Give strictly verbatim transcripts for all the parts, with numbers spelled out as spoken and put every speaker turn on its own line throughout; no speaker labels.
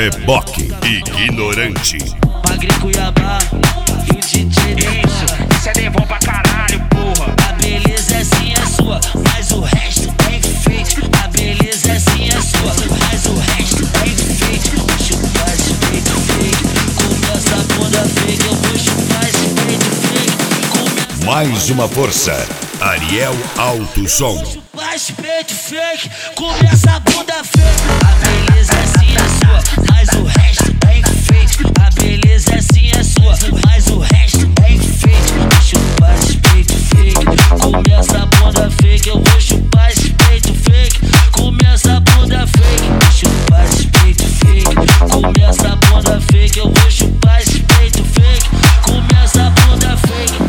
Reboque ignorante.
Magre Cuiabá e o D J
Isso, isso é devon pra caralho, porra.
A beleza é sim é sua, mas o resto é enfeite. A beleza é sim é sua, mas o resto é enfeite. Vou chupar esse peito fake, começa a bunda fake. Eu vou chupar esse peito fake, começa.
Mais uma força, Ariel Alto Som.
Chupar esse peito fake, começa a bunda fake. A beleza é sim é sua, mas o resto é enfeite. A beleza é sim é sua, mas o resto é enfeite. Vou chupar esse peito fake, começa a bunda fake. Eu vou chupar esse peito fake, começa a bunda fake. Vou chupar esse peito fake, começa a bunda fake. Eu vou chupar esse peito fake, começa a bunda fake.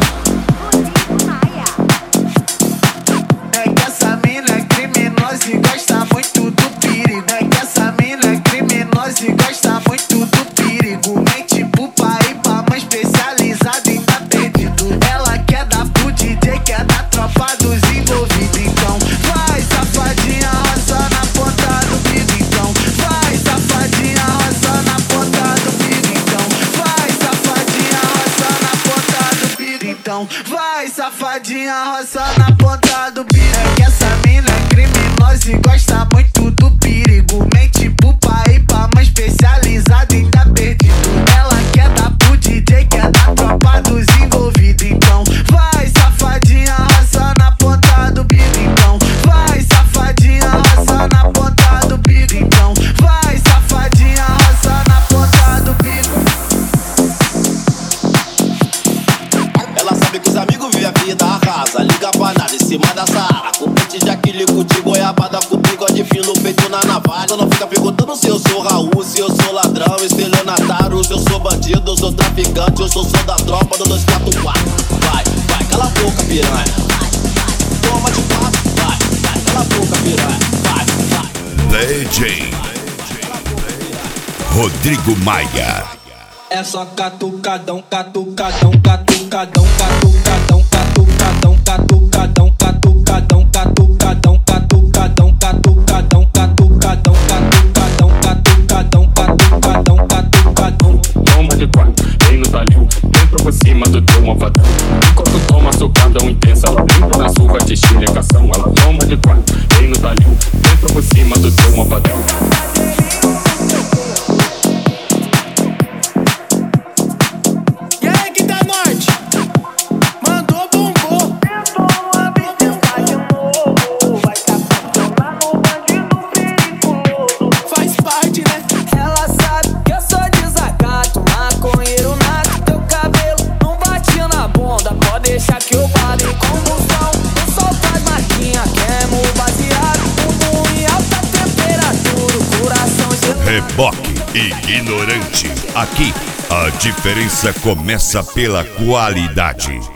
É que essa mina é criminosa e gosta muito do perigo. É que essa mina é criminosa e gosta muito do perigo. Mente pro pai, pra mãe especializada em tá perdido. Ela quer dar pro D J, quer dar tropa dos envolvidos. Então vai, safadinha, roça na ponta do bico. Então vai, safadinha, roça na ponta do bico. Então vai, safadinha, roça na ponta do bico. Então vai, safadinha, roça na ponta do bico. É que essa mina é criminosa e gosta muito do perigo. Mente pro pai, pra mãe especializada em tá perdido. Ela quer dar pro D J, quer dar tropa dos envolvidos. Então vai, safadinha, roça na ponta do bico. Então vai, safadinha, roça na ponta do bico. Então vai, safadinha, roça na ponta do bico.
Ela sabe que os amigos vivem a vida arrasa. Liga pra nada em cima da Sara. Com pente de aquilico de goiabada, com bigode fino, peito na navalha. Não fica perguntando se eu sou Raul, se eu sou ladrão, estelionatário, se eu sou bandido, eu sou traficante, eu sou sou da tropa do dois quatro quatro. Vai, vai, cala a boca, piranha. Toma de quatro, vai, vai, cala a boca, piranha. Vai, vai.
D J Rodrigo Maia.
É só catucadão, catucadão, catucadão, catucadão, catucadão, catucadão, catucadão, catucadão, catucadão, catucadão, catucadão, catucadão, catucadão, catucadão, catucadão.
Toma de quatro, vem no talhão, entra por cima do teu malvadão. Enquanto toma socadão intensa, ela entra na surra de estilecação. Ela toma de quatro, vem no talhão, entra por cima do teu malvadão.
Reboque ignorante. Aqui, a diferença começa pela qualidade.